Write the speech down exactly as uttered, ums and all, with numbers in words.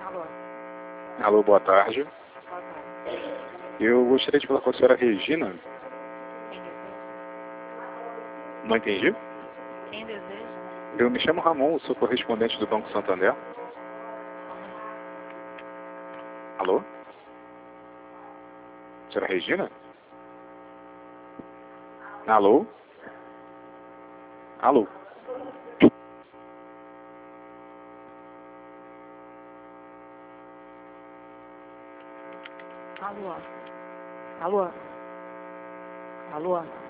Alô. Alô, boa tarde. Boa tarde. Eu gostaria de falar com a senhora Regina. Quem deseja? Não entendi? Quem deseja? Eu me chamo Ramon, sou correspondente do Banco Santander. Alô? Senhora Regina? Alô? Alô? Alô. Alô. Alô.